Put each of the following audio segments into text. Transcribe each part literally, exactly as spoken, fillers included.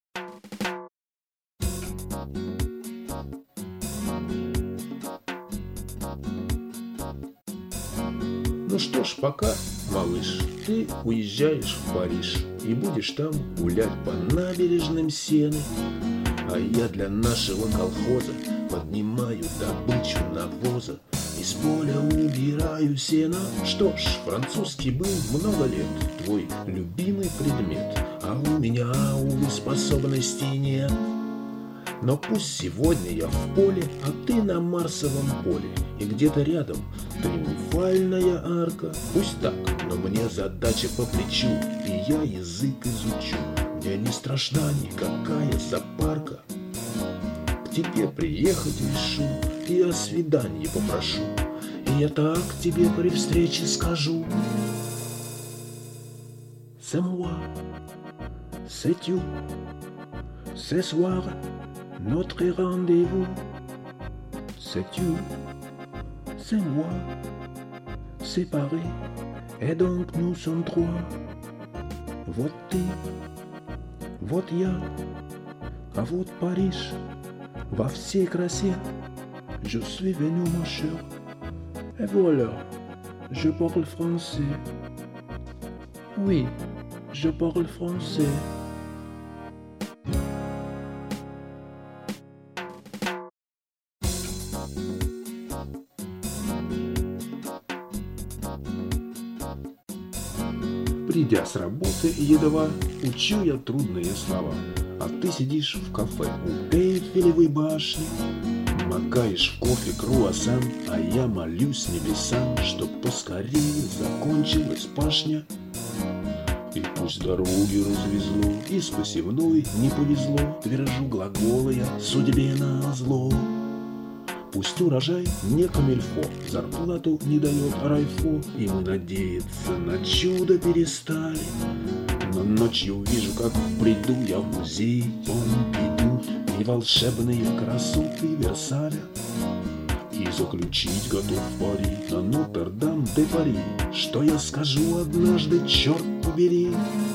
Ну что ж, пока, малыш, ты уезжаешь в Париж и будешь там гулять по набережным Сены, а я для нашего колхоза поднимаю добычу навоза, из поля убираю сено. Что ж, французский был много лет твой любимый предмет, а у меня, увы, способностей нет. Но пусть сегодня я в поле, а ты на Марсовом поле, и где-то рядом триумфальная арка. Пусть так, но мне задача по плечу, и я язык изучу. Мне не страшна никакая запарка. К тебе приехать решу и о свидании попрошу, и я так тебе при встрече скажу. C'est moi, c'est tu, ce soir notre rendez-vous. C'est tu, c'est moi, séparés, et donc nous sommes trois. Вот ты, вот я, а вот Париж во всей красе. Je suis venu, mon cher, et voilà, je parle français. Oui, je parle français. Придя с работы, едва учу я трудные слова, а ты сидишь в кафе у Эйфелевой башни, макаешь в кофе круассан, а я молюсь небесам, чтоб поскорее закончилась пашня. И пусть дороги развезло, и с посевной не повезло, твержу глаголы я судьбе назло. Пусть урожай не камильфо, зарплату не дает райфо, и мы надеяться на чудо перестали. Но ночью вижу, как приду я в музей Помпиду и волшебные красоты Версаля, и заключить готов пари на Нотр-Дам-де-Пари, что я скажу однажды, черт побери.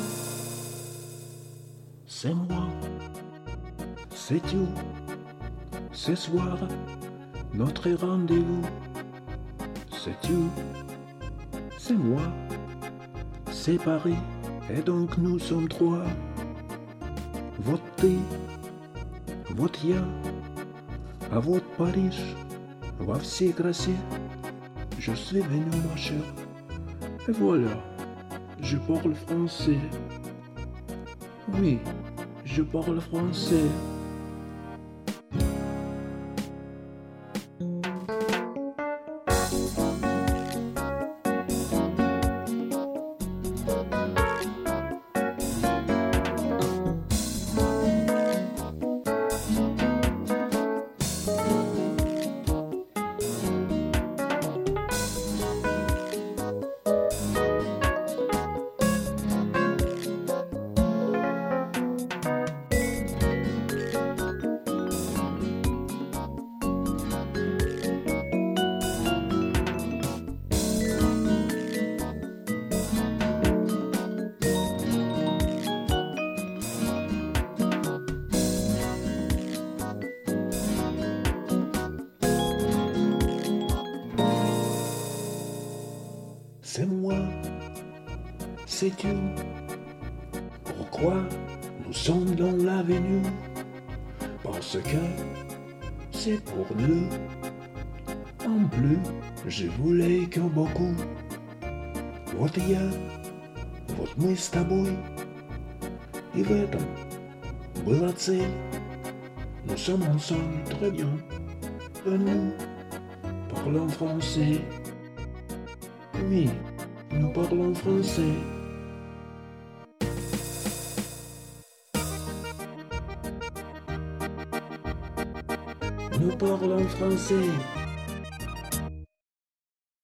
C'est moi, c'est tu, ce soir notre rendez-vous. C'est tu, c'est moi, séparés, et donc nous sommes trois. Вот ты, вот я, а вот Париж во всей красе. Je suis venu, ma chère, et voilà, je parle français. Oui, je parle français. C'est moi, c'est tu. Pourquoi nous sommes dans l'avenue? Parce que c'est pour nous. En plus, je voulais que beaucoup. Вот я, вот мы с тобой. И в этом была цель. Nous sommes ensemble très bien. Et nous parlons français. Oui, nous parlons français. Nous parlons français.